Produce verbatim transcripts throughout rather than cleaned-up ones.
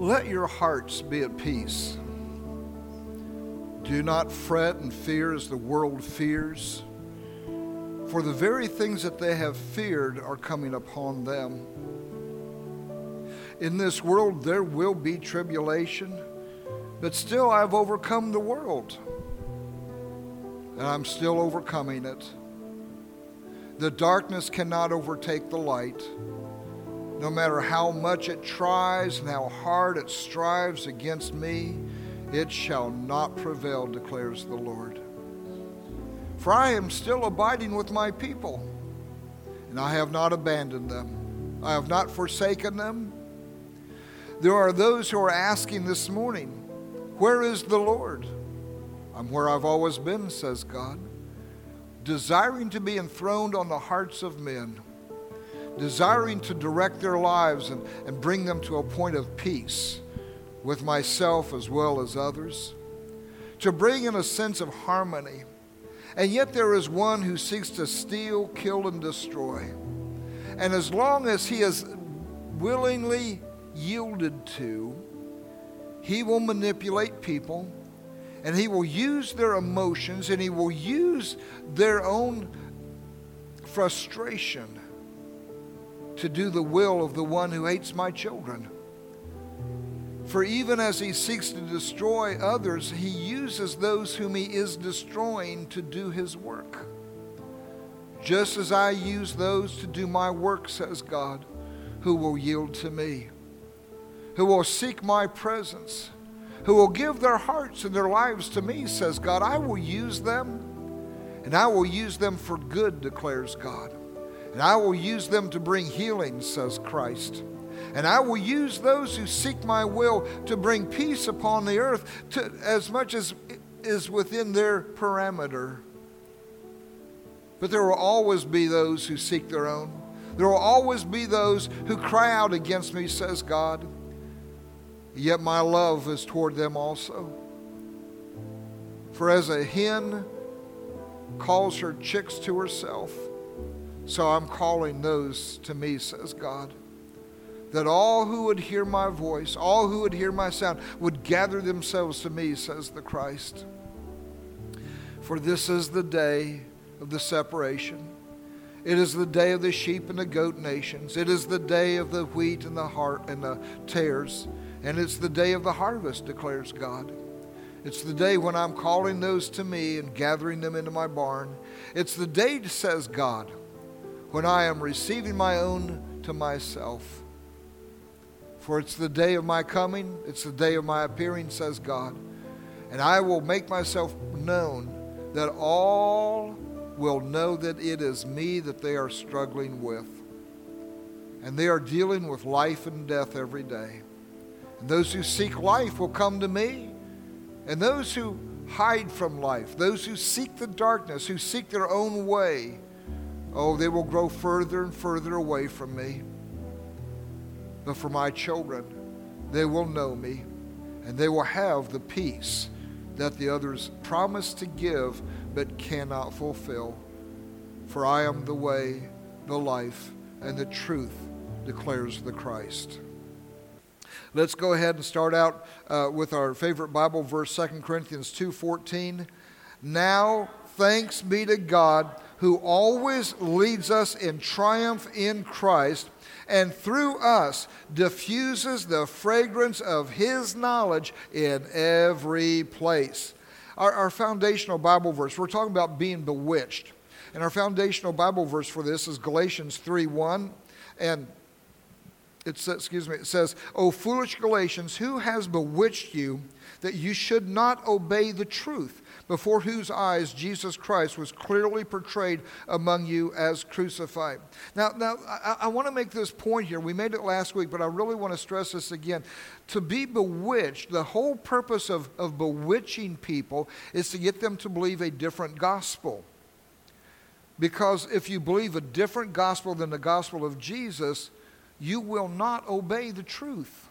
Let your hearts be at peace. Do not fret and fear as the world fears, for the very things that they have feared are coming upon them. In this world there will be tribulation, but still I've overcome the world, and I'm still overcoming it. The darkness cannot overtake the light. No matter how much it tries and how hard it strives against me, it shall not prevail, declares the Lord. For I am still abiding with my people, and I have not abandoned them. I have not forsaken them. There are those who are asking this morning, where is the Lord? I'm where I've always been, says God, desiring to be enthroned on the hearts of men, desiring to direct their lives and, and bring them to a point of peace with myself as well as others, to bring in a sense of harmony. And yet there is one who seeks to steal, kill, and destroy. And as long as he is willingly yielded to, he will manipulate people, and he will use their emotions, and he will use their own frustration to do the will of the one who hates my children. For even as he seeks to destroy others, he uses those whom he is destroying to do his work. Just as I use those to do my work, says God, who will yield to me, who will seek my presence, who will give their hearts and their lives to me, says God. I will use them, and I will use them for good, declares God. And I will use them to bring healing, says Christ. And I will use those who seek my will to bring peace upon the earth to, as much as is within their parameter. But there will always be those who seek their own. There will always be those who cry out against me, says God. Yet my love is toward them also. For as a hen calls her chicks to herself, so I'm calling those to me, says God, that all who would hear my voice, all who would hear my sound, would gather themselves to me, says the Christ. For this is the day of the separation. It is the day of the sheep and the goat nations. It is the day of the wheat and the heart and the tares. And it's the day of the harvest, declares God. It's the day when I'm calling those to me and gathering them into my barn. It's the day, says God, when I am receiving my own to myself. For it's the day of my coming, it's the day of my appearing, says God. And I will make myself known, that all will know that it is me that they are struggling with. And they are dealing with life and death every day. And those who seek life will come to me. And those who hide from life, those who seek the darkness, who seek their own way, oh, they will grow further and further away from me. But for my children, they will know me, and they will have the peace that the others promise to give but cannot fulfill. For I am the way, the life, and the truth, declares the Christ. Let's go ahead and start out uh, with our favorite Bible verse, Second Corinthians two fourteen. Now thanks be to God, who always leads us in triumph in Christ, and through us diffuses the fragrance of his knowledge in every place. Our, our foundational Bible verse, we're talking about being bewitched. And our foundational Bible verse for this is Galatians three one. And it says, excuse me, it says, O foolish Galatians, who has bewitched you that you should not obey the truth, before whose eyes Jesus Christ was clearly portrayed among you as crucified. Now, now I, I want to make this point here. We made it last week, but I really want to stress this again. To be bewitched, the whole purpose of, of bewitching people is to get them to believe a different gospel. Because if you believe a different gospel than the gospel of Jesus, you will not obey the truth.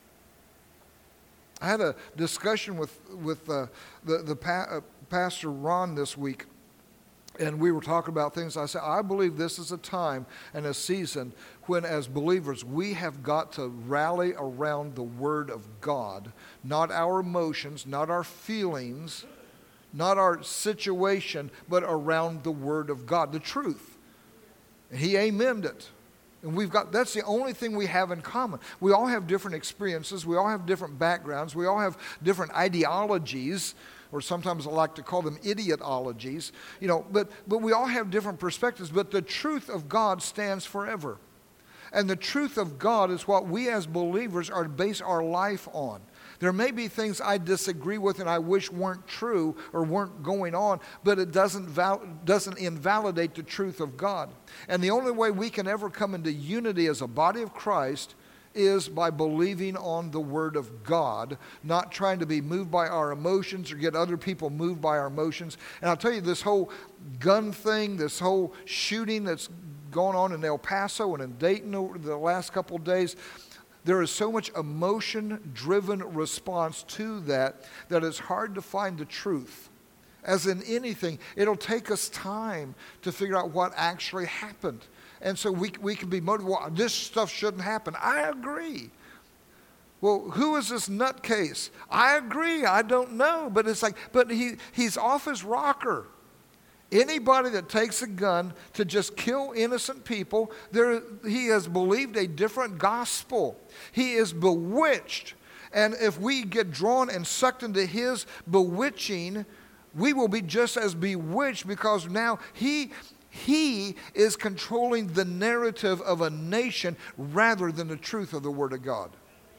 I had a discussion with with uh, the the pa- uh, Pastor Ron this week, And we were talking about things. I said, I believe this is a time and a season when, as believers, we have got to rally around the Word of God, not our emotions, not our feelings, not our situation, but around the Word of God, the truth. And He amened it. And we've got, that's the only thing we have in common. We all have different experiences. We all have different backgrounds. We all have different ideologies, or sometimes I like to call them idiotologies, you know, but, but we all have different perspectives, but the truth of God stands forever. And the truth of God is what we as believers are to base our life on. There may be things I disagree with and I wish weren't true or weren't going on, but it doesn't val- doesn't invalidate the truth of God. And the only way we can ever come into unity as a body of Christ is by believing on the Word of God, not trying to be moved by our emotions or get other people moved by our emotions. And I'll tell you, this whole gun thing, this whole shooting that's going on in El Paso and in Dayton over the last couple of days, there is so much emotion-driven response to that that it's hard to find the truth. As in anything, it'll take us time to figure out what actually happened. And so we we can be motivated, well, this stuff shouldn't happen. I agree. Well, who is this nutcase? I agree, I don't know. But it's like, but he he's off his rocker. Anybody that takes a gun to just kill innocent people, there he has believed a different gospel. He is bewitched. And if we get drawn and sucked into his bewitching, we will be just as bewitched, because now he... He is controlling the narrative of a nation rather than the truth of the Word of God.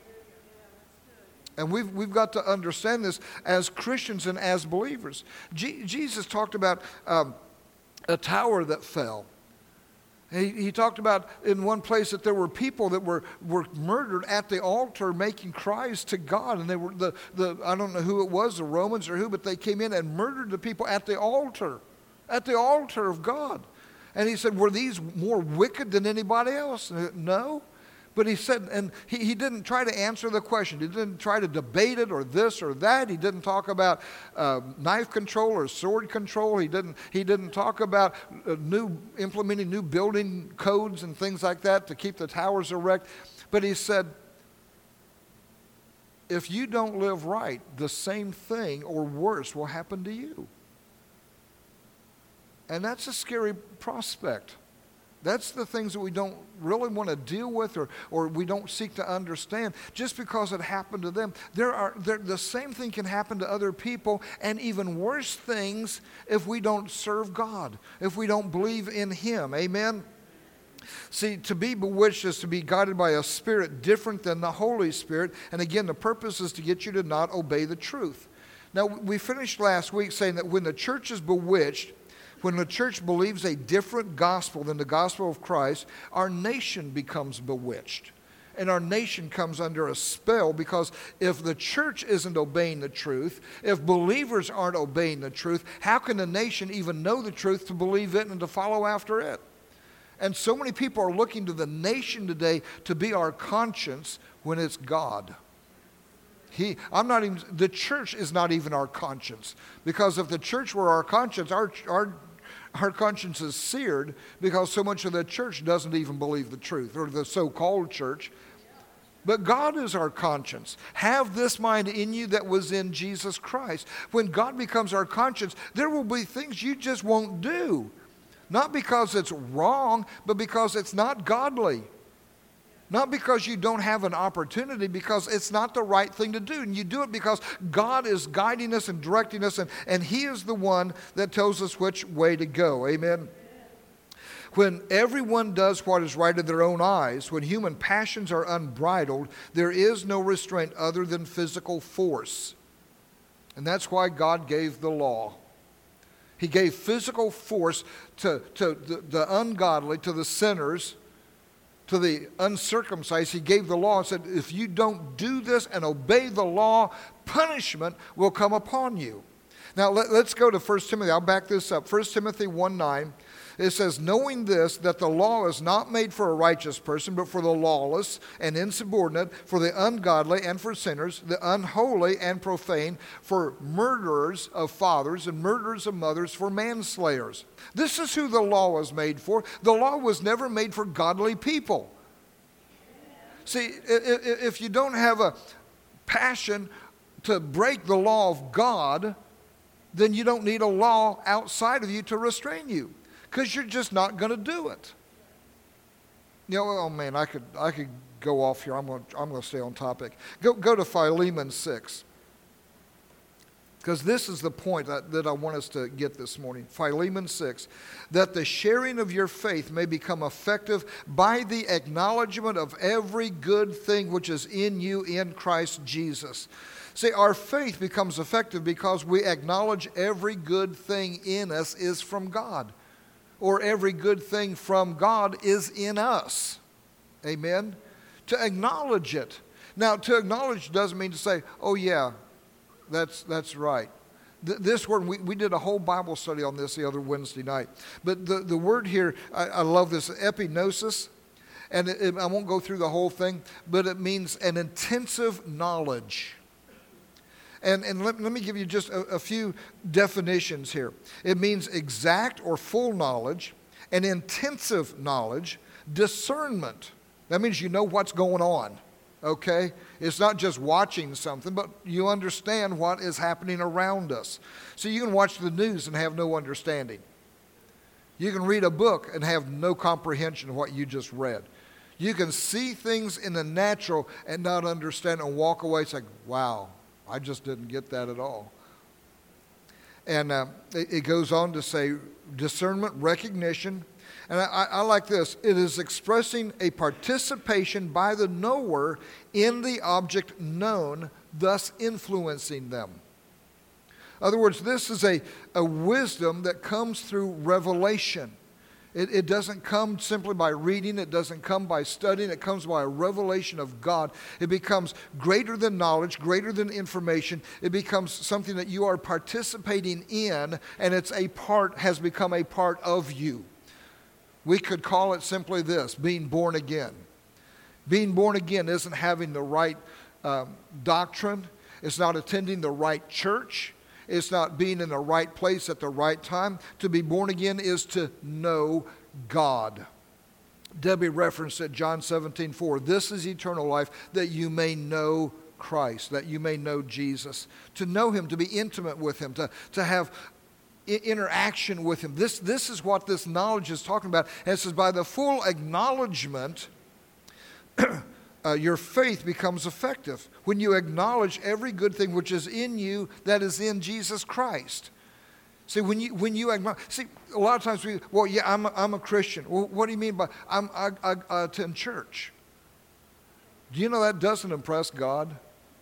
And we've, we've got to understand this as Christians and as believers. G- Jesus talked about um, a tower that fell. He, he talked about in one place that there were people that were, were murdered at the altar making cries to God. And they were the, the I don't know who it was, the Romans or who, but they came in and murdered the people at the altar. At the altar of God. And he said, were these more wicked than anybody else? No. But he said, and he, he didn't try to answer the question. He didn't try to debate it or this or that. He didn't talk about uh, knife control or sword control. He didn't, he didn't talk about uh, new implementing new building codes and things like that to keep the towers erect. But he said, if you don't live right, the same thing or worse will happen to you. And that's a scary prospect. That's the things that we don't really want to deal with, or, or we don't seek to understand. Just because it happened to them, there are there, the same thing can happen to other people, and even worse things if we don't serve God, if we don't believe in Him. Amen? See, to be bewitched is to be guided by a spirit different than the Holy Spirit. And again, the purpose is to get you to not obey the truth. Now, we finished last week saying that when the church is bewitched, when the church believes a different gospel than the gospel of Christ, our nation becomes bewitched. And our nation comes under a spell, because if the church isn't obeying the truth, if believers aren't obeying the truth, how can the nation even know the truth to believe it and to follow after it? And so many people are looking to the nation today to be our conscience when it's God. He, I'm not even, the church is not even our conscience. Because if the church were our conscience, our, our, our conscience is seared, because so much of the church doesn't even believe the truth, or the so-called church. But God is our conscience. Have this mind in you that was in Jesus Christ. When God becomes our conscience, there will be things you just won't do. Not because it's wrong, but because it's not godly. Not because you don't have an opportunity, because it's not the right thing to do. And you do it because God is guiding us and directing us, and, and He is the one that tells us which way to go. Amen? When everyone does what is right in their own eyes, when human passions are unbridled, there is no restraint other than physical force. And that's why God gave the law. He gave physical force to, to the, the ungodly, to the sinners, to the uncircumcised. He gave the law and said, if you don't do this and obey the law, punishment will come upon you. Now let, let's go to First Timothy. I'll back this up. First Timothy one nine It says, knowing this, that the law is not made for a righteous person, but for the lawless and insubordinate, for the ungodly and for sinners, the unholy and profane, for murderers of fathers and murderers of mothers, for manslayers. This is who the law was made for. The law was never made for godly people. See, if you don't have a passion to break the law of God, then you don't need a law outside of you to restrain you, because you're just not going to do it. You know, oh man, I could I could go off here. I'm going I'm going to stay on topic. Go go to Philemon six, because this is the point that, that I want us to get this morning. Philemon six, that the sharing of your faith may become effective by the acknowledgement of every good thing which is in you in Christ Jesus. See, our faith becomes effective because we acknowledge every good thing in us is from God, or every good thing from God is in us. Amen? To acknowledge it. Now, to acknowledge doesn't mean to say, oh yeah, that's that's right. Th- this word, we, we did a whole Bible study on this the other Wednesday night. But the, the word here, I, I love this, epignosis. And it, it, I won't go through the whole thing, but it means an intensive knowledge. And, and let, let me give you just a, a few definitions here. It means exact or full knowledge, an intensive knowledge, discernment. That means you know what's going on, okay? It's not just watching something, but you understand what is happening around us. So you can watch the news and have no understanding. You can read a book and have no comprehension of what you just read. You can see things in the natural and not understand and walk away. It's like, wow, I just didn't get that at all. And uh, it, it goes on to say discernment, recognition. And I, I like this. It is expressing a participation by the knower in the object known, thus influencing them. In other words, this is a, a wisdom that comes through revelation. It, it doesn't come simply by reading. It doesn't come by studying. It comes by a revelation of God. It becomes greater than knowledge, greater than information. It becomes something that you are participating in, and it's a part, has become a part of you. We could call it simply this, being born again. Being born again isn't having the right um, doctrine. It's not attending the right church. It's not being in the right place at the right time. To be born again is to know God. Debbie referenced at John seventeen four. This is eternal life, that you may know Christ, that you may know Jesus. To know Him, to be intimate with Him, to, to have interaction with Him. This, this is what this knowledge is talking about. And it says, by the full acknowledgement, uh, your faith becomes effective. When you acknowledge every good thing which is in you that is in Jesus Christ. See, when you when you acknowledge, see, a lot of times we, well, yeah, I'm a, I'm a Christian. Well, what do you mean by I'm, I, I, I attend church? Do you know that doesn't impress God?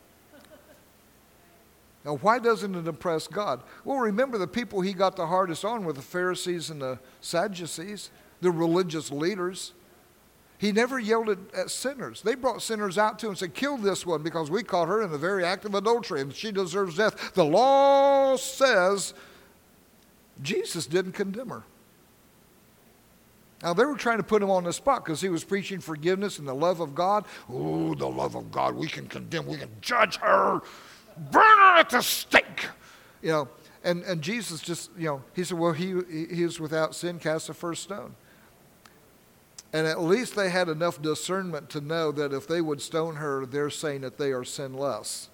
Now, why doesn't it impress God? Well, remember the people He got the hardest on were the Pharisees and the Sadducees, the religious leaders. He never yelled at, at sinners. They brought sinners out to Him and said, kill this one because we caught her in the very act of adultery and she deserves death. The law says Jesus didn't condemn her. Now, they were trying to put Him on the spot because He was preaching forgiveness and the love of God. Oh, the love of God. We can condemn. We can judge her. Burn her at the stake. You know, and, and Jesus just, you know, He said, well, he, he is without sin, cast the first stone. And at least they had enough discernment to know that if they would stone her, they're saying that they are sinless.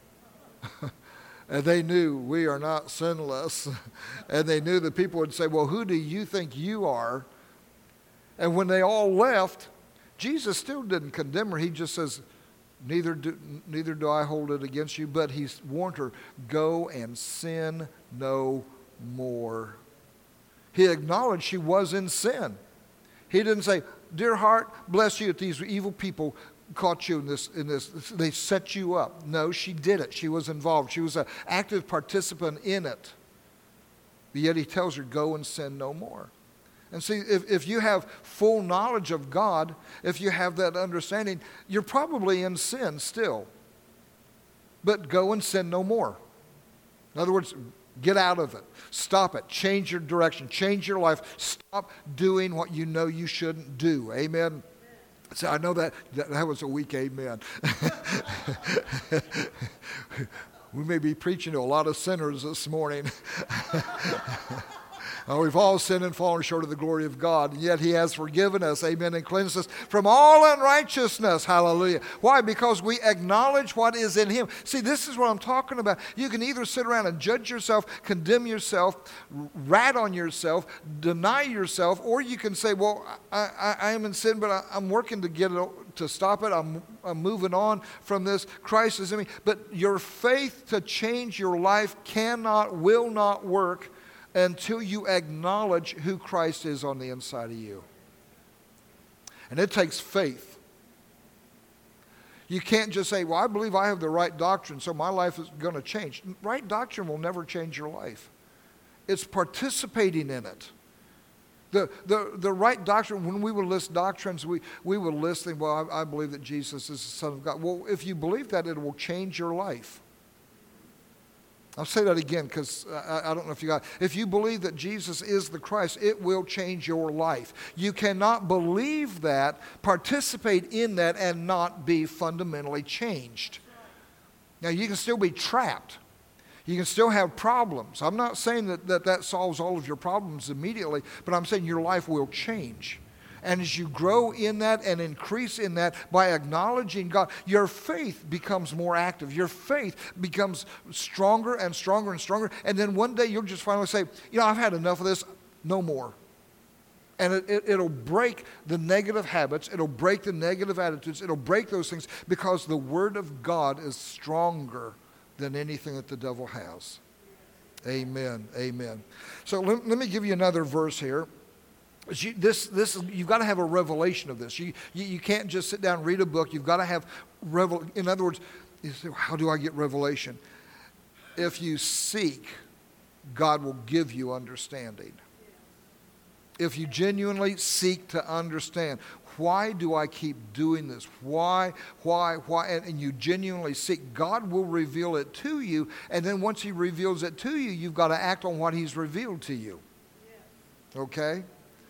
And they knew we are not sinless. And they knew that people would say, well, who do you think you are? And when they all left, Jesus still didn't condemn her. He just says, neither do, neither do I hold it against you. But He warned her, go and sin no more. He acknowledged she was in sin. He didn't say, dear heart, bless you that these evil people caught you in this, in this, they set you up. No, she did it. She was involved. She was an active participant in it. But yet He tells her, go and sin no more. And see, if, if you have full knowledge of God, if you have that understanding, you're probably in sin still. But go and sin no more. In other words, Get out of it. Stop it. Change your direction. Change your life. Stop doing what you know you shouldn't do. Amen. So I know that that, that was a weak amen. We may be preaching to a lot of sinners this morning. Uh, we've all sinned and fallen short of the glory of God, and yet he has forgiven us, amen, and cleansed us from all unrighteousness, hallelujah. Why? Because we acknowledge what is in him. See, this is what I'm talking about. You can either sit around and judge yourself, condemn yourself, rat on yourself, deny yourself, or you can say, well, I, I, I am in sin, but I, I'm working to get it, to stop it. I'm, I'm moving on from this. Christ is in me. But your faith to change your life cannot, will not work until you acknowledge who Christ is on the inside of you. And it takes faith. You can't just say, well, I believe I have the right doctrine, so my life is going to change. Right doctrine will never change your life. It's participating in it. The, the, the right doctrine, when we would list doctrines, we, we would list them, well, I, I believe that Jesus is the Son of God. Well, if you believe that, it will change your life. I'll say that again because I, I don't know if you got it. If you believe that Jesus is the Christ, it will change your life. You cannot believe that, participate in that, and not be fundamentally changed. Now, you can still be trapped. You can still have problems. I'm not saying that that, that solves all of your problems immediately, but I'm saying your life will change. And as you grow in that and increase in that by acknowledging God, your faith becomes more active. Your faith becomes stronger and stronger and stronger. And then one day you'll just finally say, you know, I've had enough of this, no more. And it, it, it'll break the negative habits. It'll break the negative attitudes. It'll break those things because the Word of God is stronger than anything that the devil has. Amen. Amen. So let, let me give you another verse here. You, this, this, you've got to have a revelation of this. You, you, you can't just sit down and read a book. You've got to have, revel. In other words, you say, how do I get revelation? If you seek, God will give you understanding. If you genuinely seek to understand, why do I keep doing this? Why, why, why? And, and you genuinely seek, God will reveal it to you. And then once he reveals it to you, you've got to act on what he's revealed to you. Okay?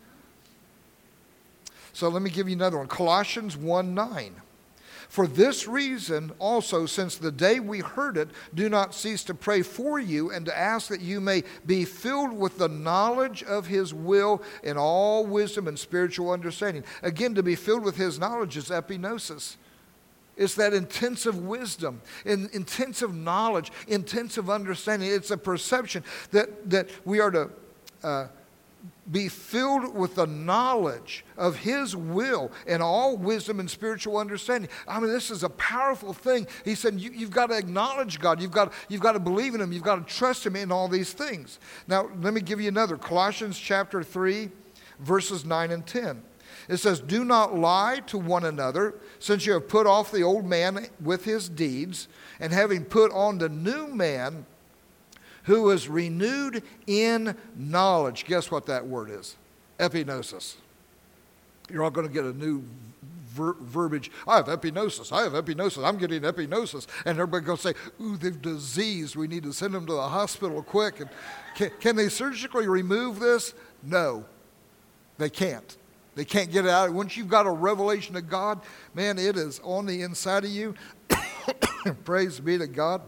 So let me give you another one. Colossians one nine. For this reason also, since the day we heard it, do not cease to pray for you and to ask that you may be filled with the knowledge of his will in all wisdom and spiritual understanding. Again, to be filled with his knowledge is epignosis. It's that intensive wisdom, in, intensive knowledge, intensive understanding. It's a perception that, that we are to uh, be filled with the knowledge of his will and all wisdom and spiritual understanding. I mean, this is a powerful thing. He said, you, you've got to acknowledge God. You've got, you've got to believe in him. You've got to trust him in all these things. Now, let me give you another. Colossians chapter three, verses nine and ten. It says, do not lie to one another, since you have put off the old man with his deeds, and having put on the new man, who is renewed in knowledge. Guess what that word is? Epignosis. You're all going to get a new ver- verbiage. I have epignosis. I have epignosis. I'm getting epignosis. And everybody's going to say, ooh, they've diseased. We need to send them to the hospital quick. And can, can they surgically remove this? No, they can't. They can't get it out. Once you've got a revelation of God, man, it is on the inside of you. Praise be to God.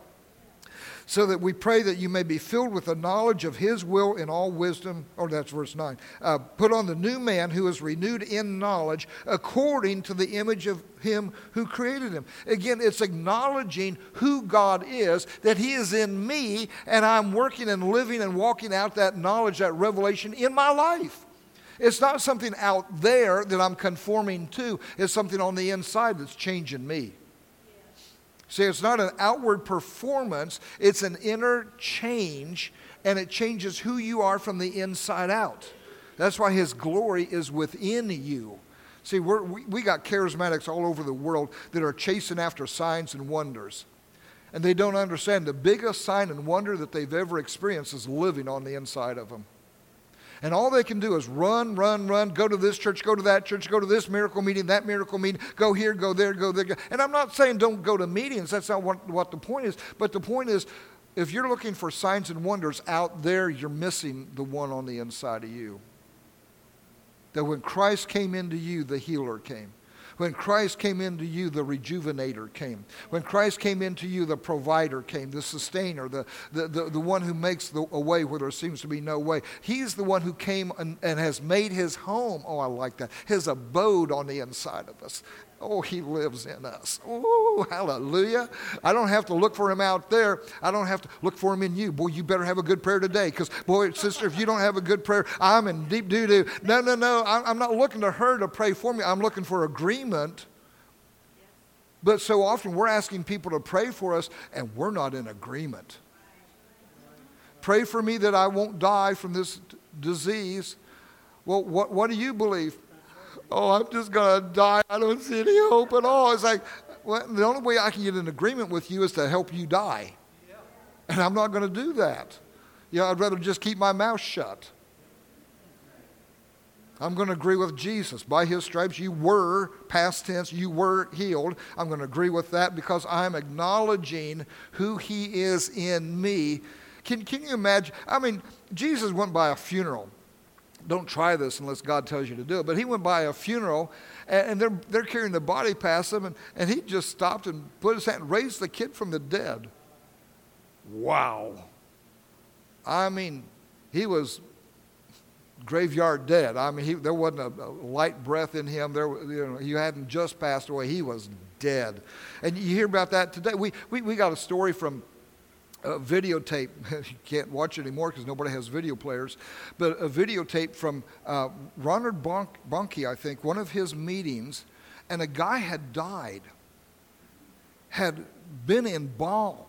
So that we pray that you may be filled with the knowledge of his will in all wisdom. Oh, that's verse nine. Uh, put on the new man who is renewed in knowledge according to the image of him who created him. Again, it's acknowledging who God is, that he is in me, and I'm working and living and walking out that knowledge, that revelation in my life. It's not something out there that I'm conforming to. It's something on the inside that's changing me. See, it's not an outward performance. It's an inner change, and it changes who you are from the inside out. That's why his glory is within you. See, we're, we we got charismatics all over the world that are chasing after signs and wonders. And they don't understand the biggest sign and wonder that they've ever experienced is living on the inside of them. And all they can do is run, run, run, go to this church, go to that church, go to this miracle meeting, that miracle meeting, go here, go there, go there. And I'm not saying don't go to meetings. That's not what, what the point is. But the point is, if you're looking for signs and wonders out there, you're missing the one on the inside of you. That when Christ came into you, the healer came. When Christ came into you, the rejuvenator came. When Christ came into you, the provider came, the sustainer, the, the, the, the one who makes the, a way where there seems to be no way. He's the one who came and, and has made his home, oh, I like that, his abode on the inside of us. Oh, he lives in us. Oh, hallelujah. I don't have to look for him out there. I don't have to look for him in you. Boy, you better have a good prayer today because, boy, sister, if you don't have a good prayer, I'm in deep doo-doo. No, no, no. I'm not looking to her to pray for me. I'm looking for agreement. But so often we're asking people to pray for us and we're not in agreement. Pray for me that I won't die from this d- disease. Well, what, what do you believe? Oh, I'm just going to die. I don't see any hope at all. It's like, well, the only way I can get in agreement with you is to help you die. And I'm not going to do that. Yeah, I'd rather just keep my mouth shut. I'm going to agree with Jesus. By his stripes you were, past tense, you were healed. I'm going to agree with that because I'm acknowledging who he is in me. Can, can you imagine? I mean, Jesus went by a funeral. Don't try this unless God tells you to do it. But he went by a funeral, and, and they're, they're carrying the body past him, and, and he just stopped and put his hand and raised the kid from the dead. Wow. I mean, he was graveyard dead. I mean, he, there wasn't a, a light breath in him. There, you know, he hadn't just passed away. He was dead. And you hear about that today. We, we, we got a story from a videotape. You can't watch it anymore because nobody has video players. But a videotape from uh, Ronald Bonk, Bonnke, I think, one of his meetings, and a guy had died, had been embalmed,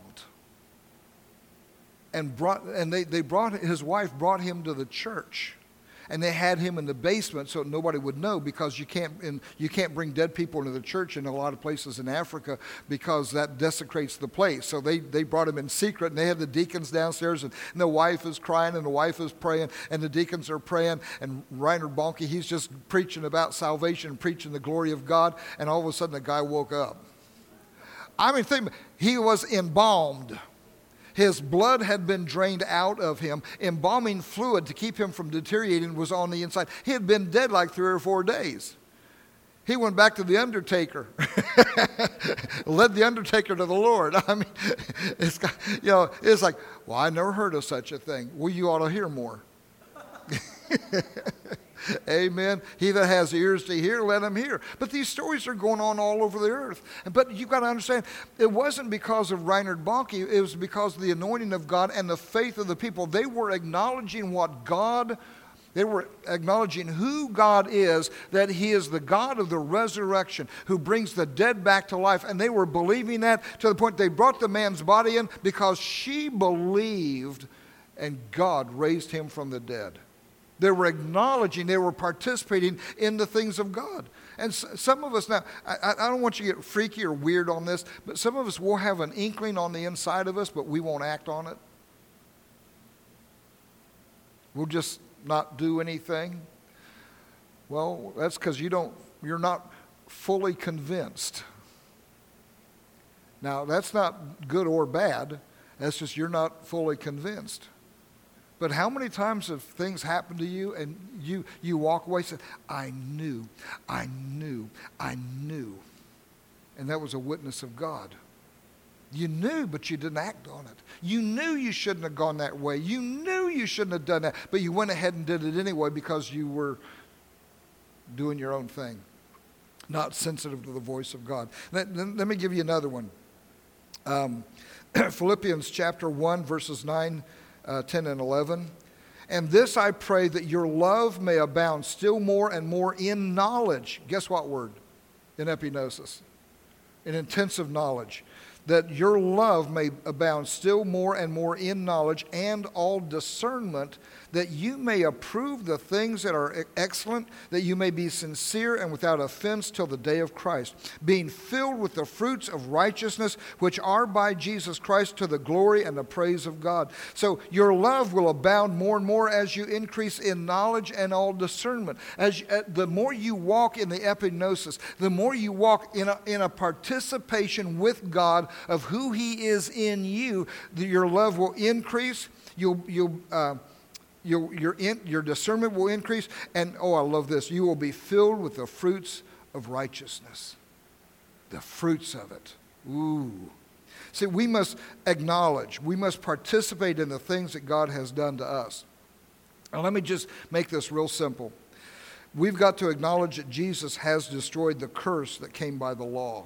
and brought, and they, they brought, his wife brought him to the church. And they had him in the basement so nobody would know because you can't in, you can't bring dead people into the church in a lot of places in Africa because that desecrates the place. So they, they brought him in secret, and they had the deacons downstairs, and, and the wife is crying and the wife is praying and the deacons are praying, and Reinhard Bonnke, he's just preaching about salvation and preaching the glory of God, and all of a sudden the guy woke up. I mean, think, he was embalmed. His blood had been drained out of him. Embalming fluid to keep him from deteriorating was on the inside. He had been dead like three or four days. He went back to the undertaker, led the undertaker to the Lord. I mean, it's, you know, it's like, well, I never heard of such a thing. Well, you ought to hear more. Amen. He that has ears to hear, let him hear. But these stories are going on all over the earth. But you've got to understand, it wasn't because of Reinhard Bonnke. It was because of the anointing of God and the faith of the people. They were acknowledging what God, they were acknowledging who God is, that he is the God of the resurrection who brings the dead back to life. And they were believing that to the point they brought the man's body in because she believed and God raised him from the dead. They were acknowledging, they were participating in the things of God. And some of us now, I, I don't want you to get freaky or weird on this, but some of us will have an inkling on the inside of us, but we won't act on it. We'll just not do anything. Well, that's because you don't, you're not fully convinced. Now, that's not good or bad. That's just you're not fully convinced. But how many times have things happened to you and you, you walk away and say, I knew, I knew, I knew. And that was a witness of God. You knew, but you didn't act on it. You knew you shouldn't have gone that way. You knew you shouldn't have done that, but you went ahead and did it anyway because you were doing your own thing, not sensitive to the voice of God. Let, let me give you another one. Um, Philippians chapter one, verses nine, Uh, ten and eleven. And this I pray, that your love may abound still more and more in knowledge. Guess what word? In epignosis. In intensive knowledge. That your love may abound still more and more in knowledge and all discernment, that you may approve the things that are excellent, that you may be sincere and without offense till the day of Christ, being filled with the fruits of righteousness, which are by Jesus Christ, to the glory and the praise of God. So your love will abound more and more as you increase in knowledge and all discernment. As you, uh, the more you walk in the epignosis, the more you walk in a, in a participation with God of who he is in you, your love will increase. You'll, you'll, uh, you'll, your, in, your discernment will increase. And, oh, I love this. You will be filled with the fruits of righteousness. The fruits of it. Ooh. See, we must acknowledge, we must participate in the things that God has done to us. Now, let me just make this real simple. We've got to acknowledge that Jesus has destroyed the curse that came by the law.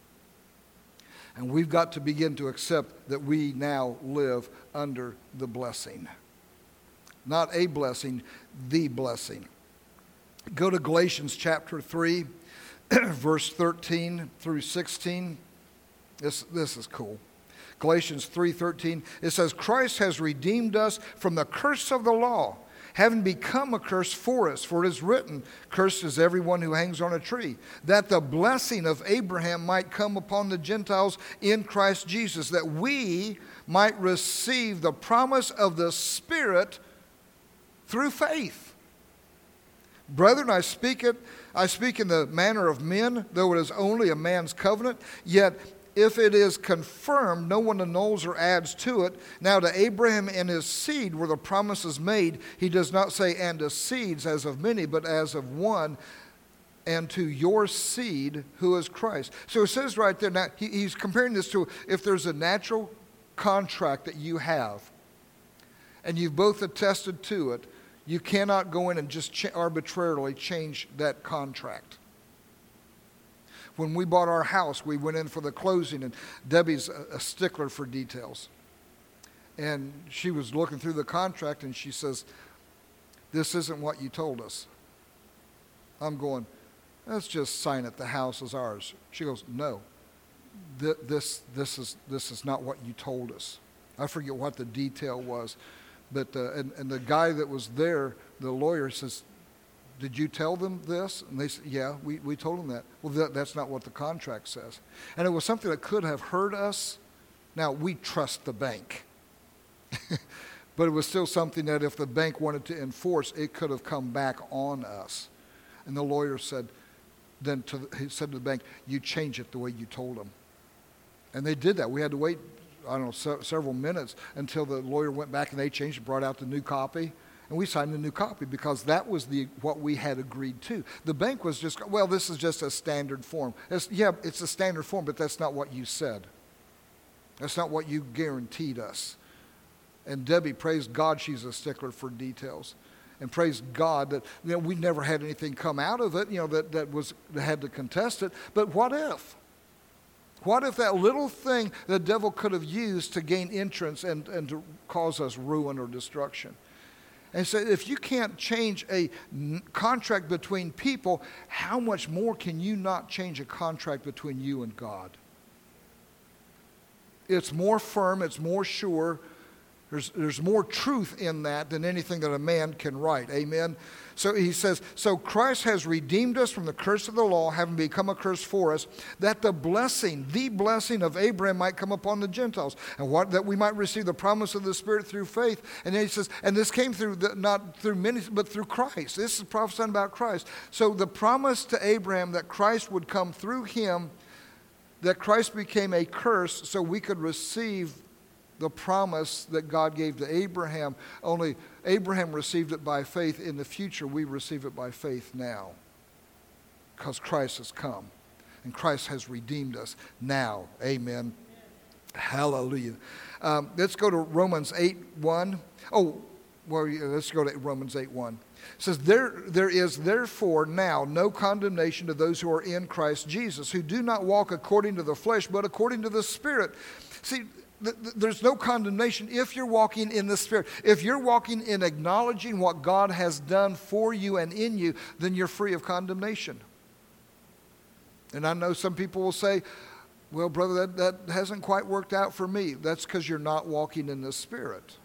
And we've got to begin to accept that we now live under the blessing. Not a blessing, the blessing. Go to Galatians chapter three, verse thirteen through sixteen. This, this is cool. Galatians three thirteen, it says, Christ has redeemed us from the curse of the law, having become a curse for us. For it is written, cursed is everyone who hangs on a tree, that the blessing of Abraham might come upon the Gentiles in Christ Jesus, that we might receive the promise of the Spirit through faith. Brethren, I speak it, I speak in the manner of men, though it is only a man's covenant, yet if it is confirmed, no one annuls or adds to it. Now to Abraham and his seed were the promises made. He does not say, and to seeds as of many, but as of one, and to your seed, who is Christ. So it says right there, now he, he's comparing this to if there's a natural contract that you have, and you've both attested to it, you cannot go in and just ch- arbitrarily change that contract. When we bought our house, we went in for the closing, and Debbie's a, a stickler for details. And she was looking through the contract, and she says, this isn't what you told us. I'm going, let's just sign it. The house is ours. She goes, no, th- this, this, is, this is not what you told us. I forget what the detail was. But uh, and, and the guy that was there, the lawyer, says, did you tell them this? And they said, yeah, we, we told them that. Well, that, that's not what the contract says. And it was something that could have hurt us. Now, we trust the bank. But it was still something that if the bank wanted to enforce, it could have come back on us. And the lawyer said, then to the, he said to the bank, you change it the way you told them. And they did that. We had to wait, I don't know, se- several minutes until the lawyer went back and they changed it, brought out the new copy. And we signed a new copy because that was the what we had agreed to. The bank was just, well, this is just a standard form. It's, yeah, it's a standard form, but that's not what you said. That's not what you guaranteed us. And Debbie, praise God, she's a stickler for details. And praise God that, you know, we never had anything come out of it, you know, that, that was that had to contest it. But what if? What if that little thing the devil could have used to gain entrance and, and to cause us ruin or destruction? And so if you can't change a n- contract between people, how much more can you not change a contract between you and God? It's more firm, it's more sure. There's, there's more truth in that than anything that a man can write. Amen? So he says, so Christ has redeemed us from the curse of the law, having become a curse for us, that the blessing, the blessing of Abraham might come upon the Gentiles, and what that we might receive the promise of the Spirit through faith. And then he says, and this came through, the, not through many, but through Christ. This is prophesying about Christ. So the promise to Abraham that Christ would come through him, that Christ became a curse so we could receive the promise that God gave to Abraham. Only Abraham received it by faith. In the future, we receive it by faith now. Because Christ has come. And Christ has redeemed us now. Amen. Hallelujah. Um, let's go to Romans eight one. Oh, well, yeah, let's go to Romans eight one. It says, there, there is therefore now no condemnation to those who are in Christ Jesus, who do not walk according to the flesh, but according to the Spirit. See, there's no condemnation if you're walking in the Spirit. If you're walking in acknowledging what God has done for you and in you, then you're free of condemnation. And I know some people will say, well, brother, that, that hasn't quite worked out for me. That's because you're not walking in the Spirit.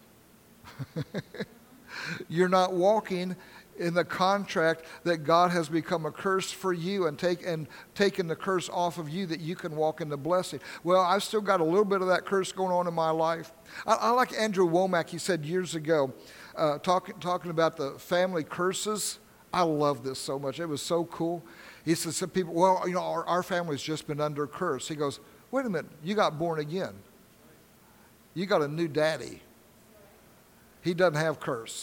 You're not walking in the contract that God has become a curse for you and take and taken the curse off of you that you can walk in the blessing. Well, I've still got a little bit of that curse going on in my life. I, I like Andrew Womack. He said years ago, uh, talking talking about the family curses. I love this so much. It was so cool. He said, some people, well, you know, our, our family's just been under curse. He goes, Wait a minute, you got born again. You got a new daddy. He doesn't have curse.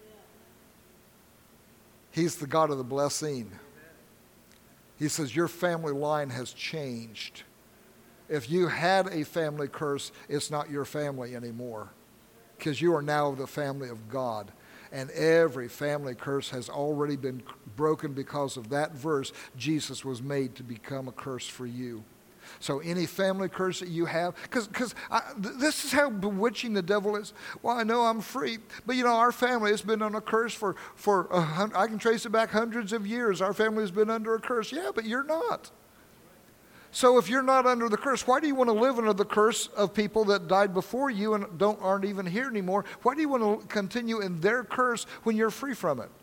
He's the God of the blessing. He says your family line has changed. If you had a family curse, it's not your family anymore, because you are now the family of God. And every family curse has already been broken because of that verse. Jesus was made to become a curse for you. So any family curse that you have, because because th- this is how bewitching the devil is. Well, I know I'm free, but you know, our family has been on a curse for, for a hun- I can trace it back hundreds of years. Our family has been under a curse. Yeah, but you're not. So if you're not under the curse, why do you want to live under the curse of people that died before you and don't aren't even here anymore? Why do you want to continue in their curse when you're free from it?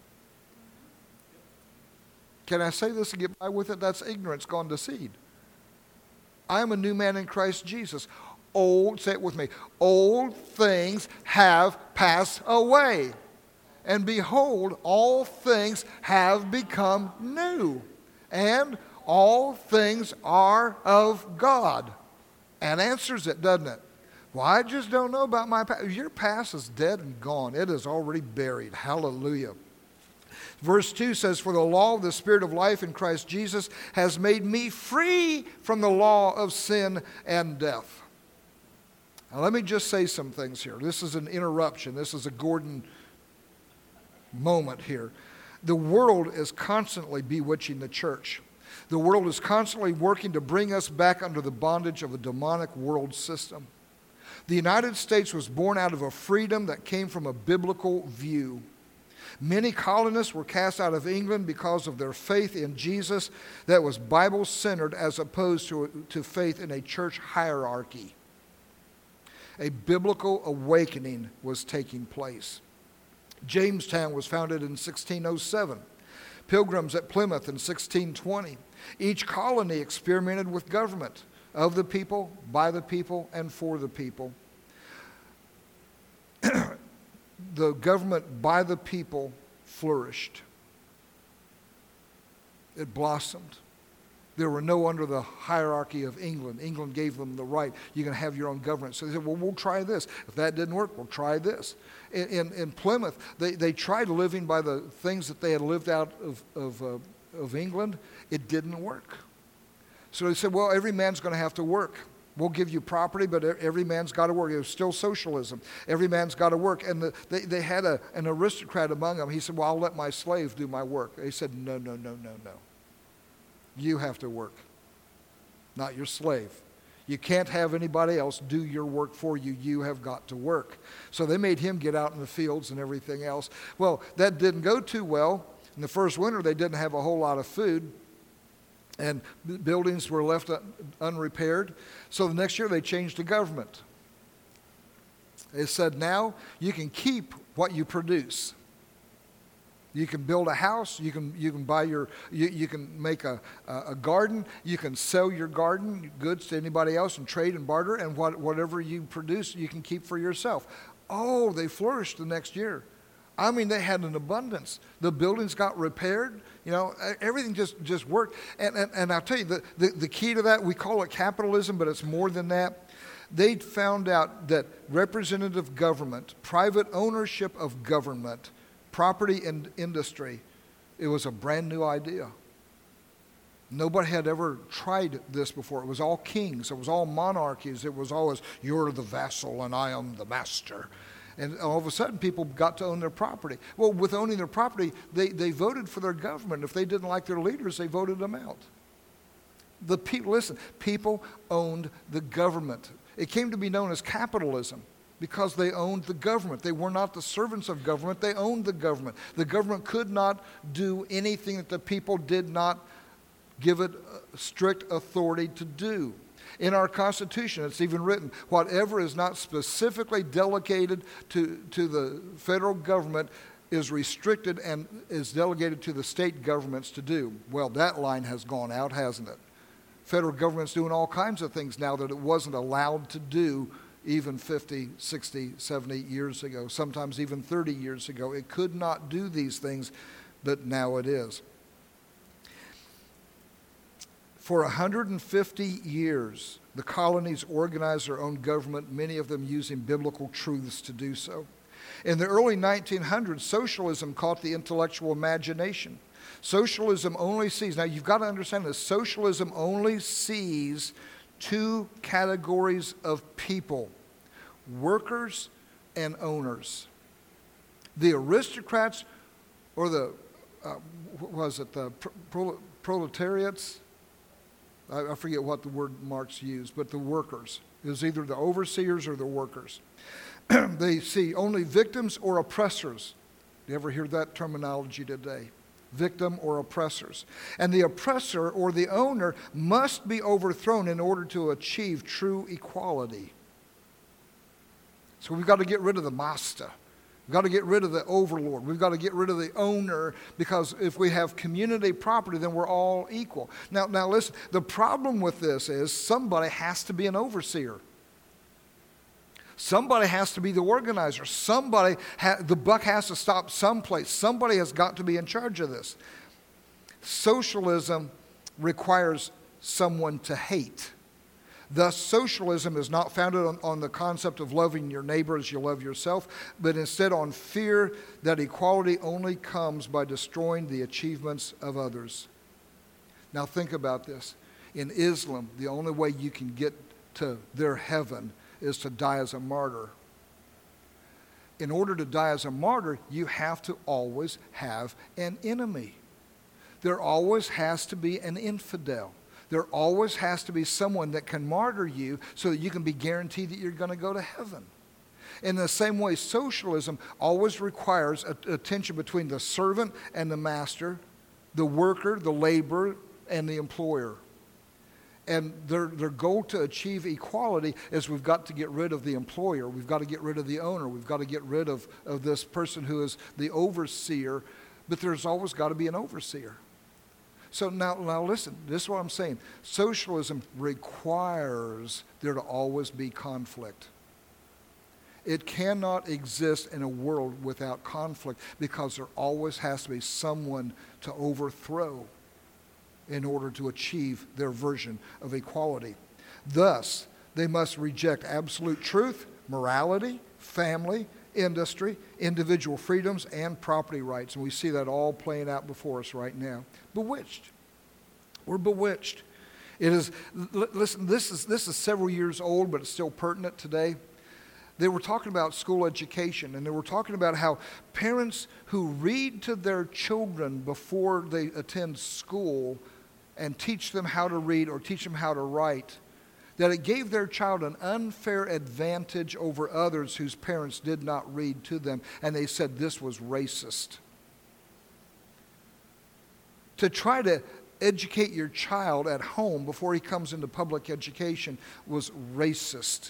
Can I say this and get by with it? That's ignorance gone to seed. I am a new man in Christ Jesus. Old, say it with me, old things have passed away. And behold, all things have become new. And all things are of God. And answers it, doesn't it? Well, I just don't know about my past. Your past is dead and gone. It is already buried. Hallelujah. Verse two says, for the law of the Spirit of life in Christ Jesus has made me free from the law of sin and death. Now let me just say some things here. This is an interruption. This is a Gordon moment here. The world is constantly bewitching the church. The world is constantly working to bring us back under the bondage of a demonic world system. The United States was born out of a freedom that came from a biblical view. Many colonists were cast out of England because of their faith in Jesus that was Bible-centered as opposed to, to faith in a church hierarchy. A biblical awakening was taking place. Jamestown was founded in sixteen oh seven. Pilgrims at Plymouth in sixteen twenty. Each colony experimented with government of the people, by the people, and for the people. The government by the people flourished. It blossomed. There were no under the hierarchy of England. England gave them the right. You can have your own government. So they said, well, we'll try this. If that didn't work, we'll try this. In, in, in Plymouth, they, they tried living by the things that they had lived out of, of, uh, of England. It didn't work. So they said, well, every man's going to have to work. We'll give you property, but every man's got to work. It was still socialism. Every man's got to work. And the, they, they had a, an aristocrat among them. He said, well, I'll let my slave do my work. They said, no, no, no, no, no. You have to work, not your slave. You can't have anybody else do your work for you. You have got to work. So they made him get out in the fields and everything else. Well, that didn't go too well. In the first winter, they didn't have a whole lot of food. And buildings were left unrepaired. So the next year they changed the government. They said, now you can keep what you produce. You can build a house. You can you can buy your you, you can make a, a garden. You can sell your garden goods to anybody else and trade and barter. And what, whatever you produce, you can keep for yourself. Oh, they flourished the next year. I mean, they had an abundance. The buildings got repaired. You know, everything just, just worked. And, and, and I'll tell you, the, the, the key to that, we call it capitalism, but it's more than that. They found out that representative government, private ownership of government, property and industry, it was a brand new idea. Nobody had ever tried this before. It was all kings. It was all monarchies. It was always, you're the vassal and I am the master. And all of a sudden, people got to own their property. Well, with owning their property, they, they voted for their government. If they didn't like their leaders, they voted them out. The people, listen, people owned the government. It came to be known as capitalism because they owned the government. They were not the servants of government. They owned the government. The government could not do anything that the people did not give it strict authority to do. In our Constitution, it's even written, whatever is not specifically delegated to, to the federal government is restricted and is delegated to the state governments to do. Well, that line has gone out, hasn't it? Federal government's doing all kinds of things now that it wasn't allowed to do even fifty, sixty, seventy years ago, sometimes even thirty years ago. It could not do these things, but now it is. For one hundred fifty years, the colonies organized their own government, many of them using biblical truths to do so. In the early nineteen hundreds, socialism caught the intellectual imagination. Socialism only sees, now you've got to understand this, socialism only sees two categories of people, workers and owners. The aristocrats, or the, uh, what was it, the pro- proletariats? I, I forget what the word Marx used, but the workers. It was either the overseers or the workers. They see only victims or oppressors. You ever hear that terminology today? Victim or oppressors. And the oppressor or the owner must be overthrown in order to achieve true equality. So we've got to get rid of the master. We've got to get rid of the overlord. We've got to get rid of the owner, because if we have community property, then we're all equal. Now, now listen, the problem with this is somebody has to be an overseer. Somebody has to be the organizer. Somebody, ha- the buck has to stop someplace. Somebody has got to be in charge of this. Socialism requires someone to hate. Thus, socialism is not founded on, on the concept of loving your neighbor as you love yourself, but instead on fear that equality only comes by destroying the achievements of others. Now think about this. In Islam, the only way you can get to their heaven is to die as a martyr. In order to die as a martyr, you have to always have an enemy. There always has to be an infidel. There always has to be someone that can martyr you so that you can be guaranteed that you're going to go to heaven. In the same way, socialism always requires a, a tension between the servant and the master, the worker, the laborer, and the employer. And their, their goal to achieve equality is we've got to get rid of the employer. We've got to get rid of the owner. We've got to get rid of, of this person who is the overseer. But there's always got to be an overseer. So now, now listen, this is what I'm saying. Socialism requires there to always be conflict. It cannot exist in a world without conflict, because there always has to be someone to overthrow in order to achieve their version of equality. Thus, they must reject absolute truth, morality, family, industry, individual freedoms, and property rights. And we see that all playing out before us right now. Bewitched. We're bewitched. It is, listen, this is, this is several years old, but it's still pertinent today. They were talking about school education, and they were talking about how parents who read to their children before they attend school and teach them how to read or teach them how to write, that it gave their child an unfair advantage over others whose parents did not read to them, and they said this was racist. To try to educate your child at home before he comes into public education was racist.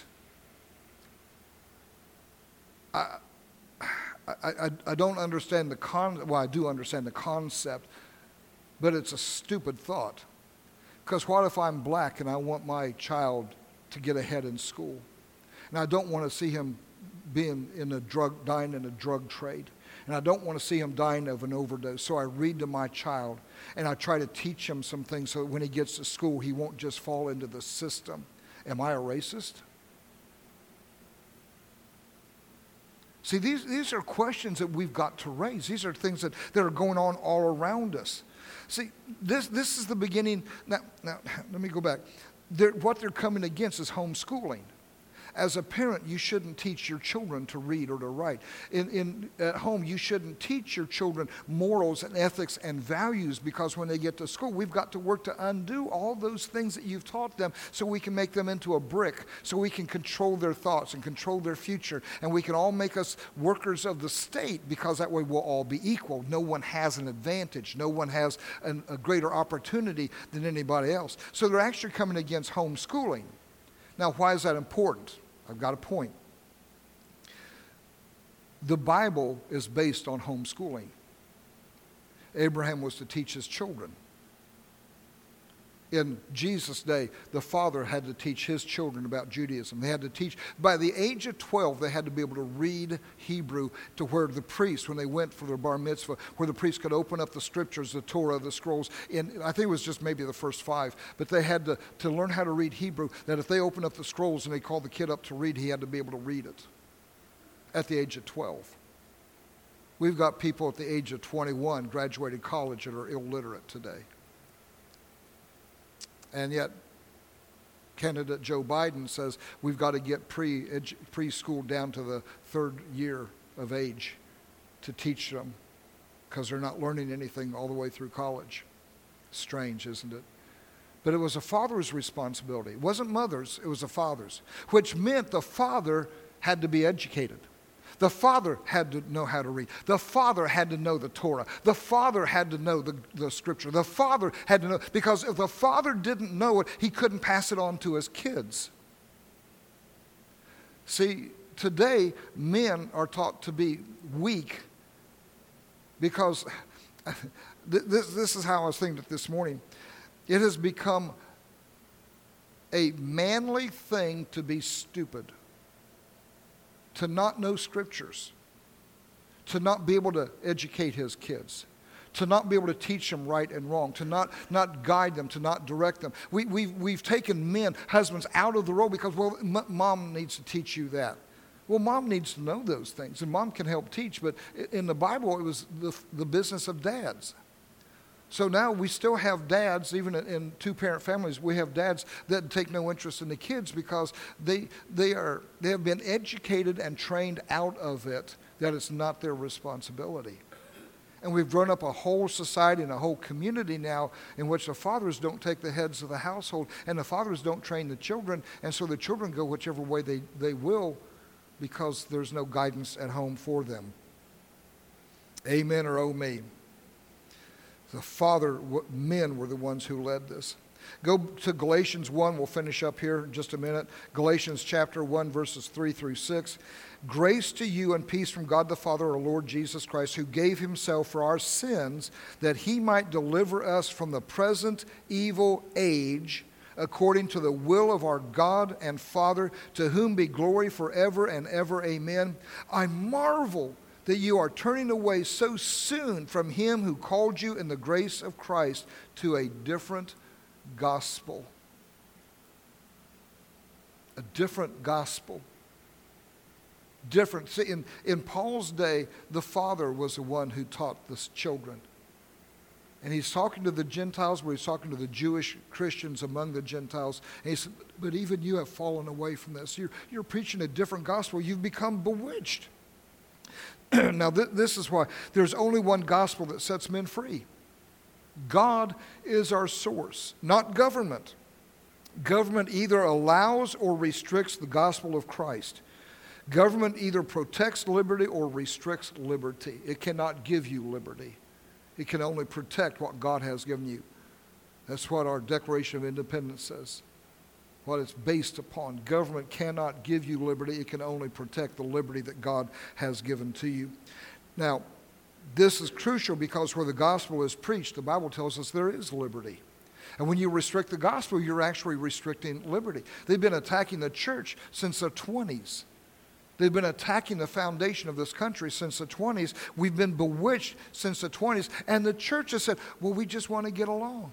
I, I, I, I don't understand the con. Well, I do understand the concept, but it's a stupid thought. Because what if I'm black and I want my child to get ahead in school, and I don't want to see him being in a drug, dying in a drug trade, and I don't want to see him dying of an overdose. So I read to my child, and I try to teach him some things so that when he gets to school, he won't just fall into the system. Am I a racist? See, these, these are questions that we've got to raise. These are things that, that are going on all around us. See, this, this is the beginning. Now, now let me go back. They're, what they're coming against is homeschooling. As a parent, you shouldn't teach your children to read or to write. In, in, at home, you shouldn't teach your children morals and ethics and values, because when they get to school, we've got to work to undo all those things that you've taught them so we can make them into a brick, so we can control their thoughts and control their future, and we can all make us workers of the state, because that way we'll all be equal. No one has an advantage. No one has an, a greater opportunity than anybody else. So they're actually coming against homeschooling. Now, why is that important? I've got a point. The Bible is based on homeschooling. Abraham was to teach his children. In Jesus' day, the father had to teach his children about Judaism. They had to teach, by the age of twelve, they had to be able to read Hebrew to where the priests, when they went for their bar mitzvah, where the priest could open up the scriptures, the Torah, the scrolls. And I think it was just maybe the first five, but they had to, to learn how to read Hebrew, that if they opened up the scrolls and they called the kid up to read, he had to be able to read it at the age of twelve. We've got people at the age of twenty-one graduated college that are illiterate today. And yet, candidate Joe Biden says we've got to get pre preschool down to the third year of age to teach them because they're not learning anything all the way through college. Strange, isn't it? But it was a father's responsibility. It wasn't mother's, it was a father's, which meant the father had to be educated. The father had to know how to read. The father had to know the Torah. The father had to know the, the scripture. The father had to know, because if the father didn't know it, he couldn't pass it on to his kids. See, today, men are taught to be weak because this, this is how I was thinking this morning. It has become a manly thing to be stupid, to not know scriptures, to not be able to educate his kids, to not be able to teach them right and wrong, to not, not guide them, to not direct them. We, we've, we've taken men, husbands, out of the role because, well, m- mom needs to teach you that. Well, mom needs to know those things, and mom can help teach, but in the Bible, it was the, the business of dads. So now we still have dads, even in two-parent families, we have dads that take no interest in the kids because they they are they have been educated and trained out of it that it's not their responsibility. And we've grown up a whole society and a whole community now in which the fathers don't take the heads of the household and the fathers don't train the children, and so the children go whichever way they, they will because there's no guidance at home for them. Amen or oh me. The father, men were the ones who led this. Go to Galatians one. We'll finish up here in just a minute. Galatians chapter one, verses three through six. Grace to you and peace from God the Father, our Lord Jesus Christ, who gave himself for our sins, that he might deliver us from the present evil age, according to the will of our God and Father, to whom be glory forever and ever. Amen. I marvel that you are turning away so soon from him who called you in the grace of Christ to a different gospel. A different gospel. Different. See, in, in Paul's day, the father was the one who taught the children. And he's talking to the Gentiles, where he's talking to the Jewish Christians among the Gentiles. And he said, but even you have fallen away from this. You're, you're preaching a different gospel. You've become bewitched. Now, th- this is why there's only one gospel that sets men free. God is our source, not government. Government either allows or restricts the gospel of Christ. Government either protects liberty or restricts liberty. It cannot give you liberty. It can only protect what God has given you. That's what our Declaration of Independence says. What it's based upon. Government cannot give you liberty. It can only protect the liberty that God has given to you. Now, this is crucial because where the gospel is preached, the Bible tells us there is liberty. And when you restrict the gospel, you're actually restricting liberty. They've been attacking the church since the twenties. They've been attacking the foundation of this country since the twenties. We've been bewitched since the twenties. And the church has said, well, we just want to get along.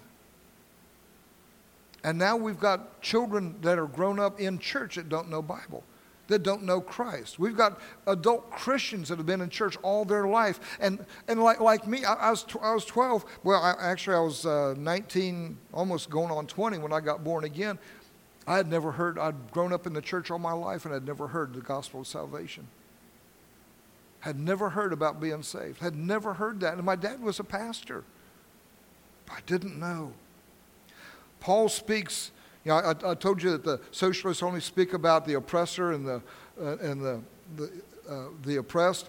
And now we've got children that are grown up in church that don't know Bible, that don't know Christ. We've got adult Christians that have been in church all their life. And and like like me, I, I was I was twelve. Well, I, actually I was uh, nineteen, almost going on twenty when I got born again. I had never heard, I'd grown up in the church all my life and I'd never heard the gospel of salvation. Had never heard about being saved. Had never heard that. And my dad was a pastor. I didn't know. Paul speaks, you know, I, I told you that the socialists only speak about the oppressor and the uh, and the the, uh, the oppressed.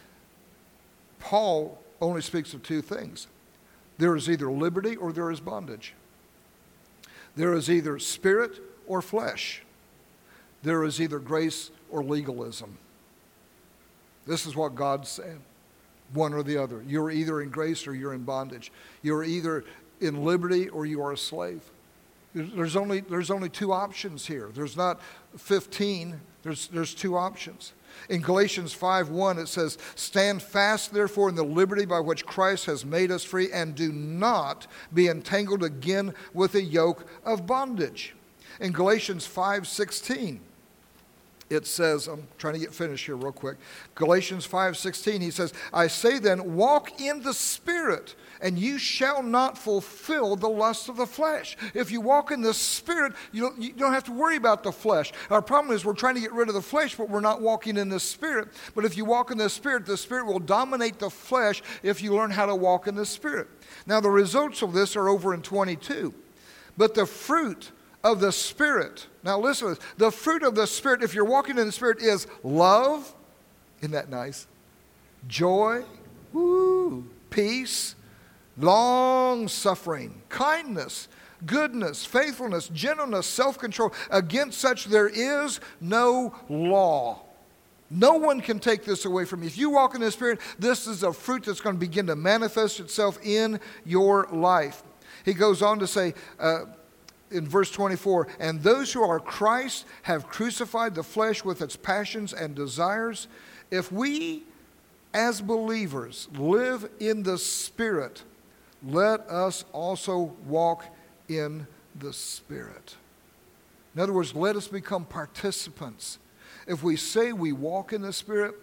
Paul only speaks of two things. There is either liberty or there is bondage. There is either spirit or flesh. There is either grace or legalism. This is what God's saying. One or the other. You're either in grace or you're in bondage. You're either in liberty or you are a slave. There's only, there's only two options here. There's not fifteen. There's, there's two options. In Galatians five one, it says, "Stand fast, therefore, in the liberty by which Christ has made us free, and do not be entangled again with a yoke of bondage." In Galatians five sixteen, it says, I'm trying to get finished here real quick. Galatians five sixteen, he says, "I say then, walk in the Spirit, and you shall not fulfill the lust of the flesh." If you walk in the Spirit, you don't, you don't have to worry about the flesh. Our problem is we're trying to get rid of the flesh, but we're not walking in the Spirit. But if you walk in the Spirit, the Spirit will dominate the flesh if you learn how to walk in the Spirit. Now, the results of this are over in twenty-two. But the fruit of the Spirit, now listen to this, the fruit of the Spirit, if you're walking in the Spirit, is love, isn't that nice? Joy, woo, peace, long-suffering, kindness, goodness, faithfulness, gentleness, self-control. Against such there is no law. No one can take this away from you. If you walk in the Spirit, this is a fruit that's going to begin to manifest itself in your life. He goes on to say, uh, in verse twenty-four, "And those who are Christ have crucified the flesh with its passions and desires." If we, as believers, live in the Spirit, let us also walk in the Spirit. In other words, let us become participants. If we say we walk in the Spirit,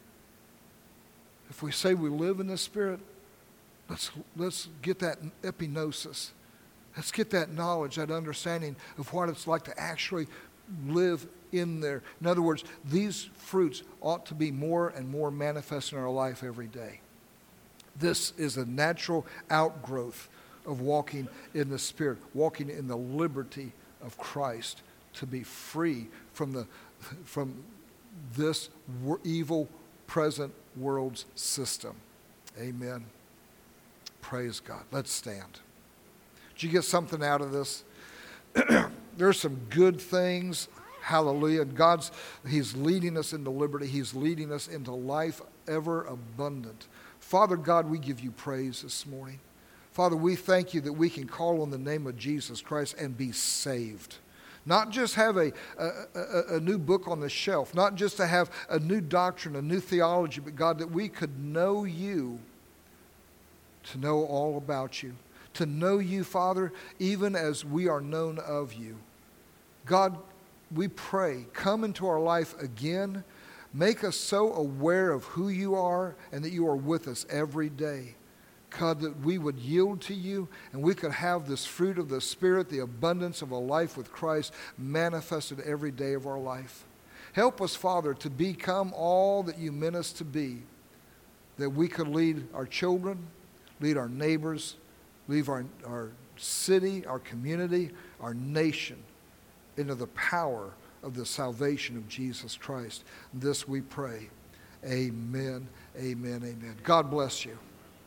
if we say we live in the Spirit, let's, let's get that epignosis. Let's get that knowledge, that understanding of what it's like to actually live in there. In other words, these fruits ought to be more and more manifest in our life every day. This is a natural outgrowth of walking in the Spirit, walking in the liberty of Christ, to be free from the from this evil present world's system. Amen. Praise God. Let's stand. Did you get something out of this? There's some good things. Hallelujah. And God's, He's leading us into liberty. He's leading us into life ever abundant. Father God, we give you praise this morning. Father, we thank you that we can call on the name of Jesus Christ and be saved. Not just have a, a, a, a new book on the shelf, not just to have a new doctrine, a new theology, but God, that we could know you, to know all about you. To know you, Father, even as we are known of you. God, we pray, come into our life again. Make us so aware of who you are and that you are with us every day. God, that we would yield to you and we could have this fruit of the Spirit, the abundance of a life with Christ manifested every day of our life. Help us, Father, to become all that you meant us to be, that we could lead our children, lead our neighbors, leave our, our city, our community, our nation into the power of the salvation of Jesus Christ. This we pray. Amen, amen, amen. God bless you.